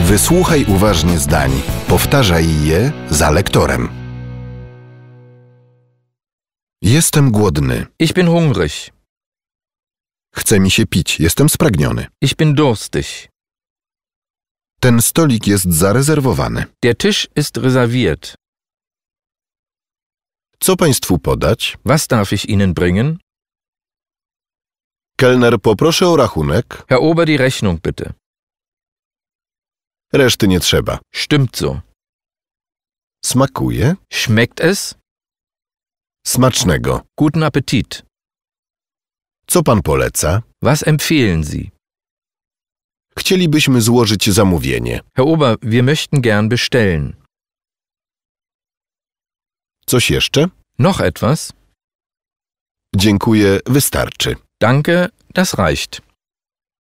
Wysłuchaj uważnie zdań. Powtarzaj je za lektorem. Jestem głodny. Ich bin hungrig. Chce mi się pić. Jestem spragniony. Ich bin durstig. Ten stolik jest zarezerwowany. Der Tisch ist reserviert. Co państwu podać? Was darf ich Ihnen bringen? Kelner, poproszę o rachunek. Herr Ober, die Rechnung bitte. Reszty nie trzeba. Stimmt so. Smakuje? Schmeckt es? Smacznego. Guten Appetit. Co pan poleca? Was empfehlen Sie? Chcielibyśmy złożyć zamówienie. Herr Ober, wir möchten gern bestellen. Coś jeszcze? Noch etwas? Dziękuję, wystarczy. Danke, das reicht.